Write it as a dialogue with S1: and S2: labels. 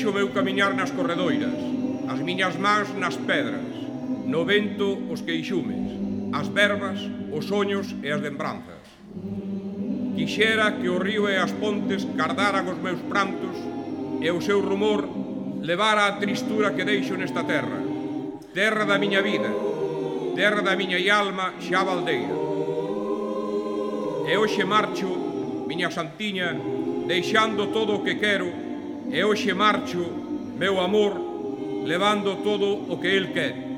S1: deixo o meu camiñar nas corredoiras, as miñas mans nas pedras, no vento os queixumes, as verbas, os soños e as lembranzas. Quixera que o río e as pontes cardaran os meus prantos e o seu rumor levara a tristura que deixo nesta terra, terra da miña vida, terra da miña alma xa baldeira. E hoxe marcho, miña santiña, deixando todo o que quero, e hoxe marcho, meu amor, levando todo o que el quere.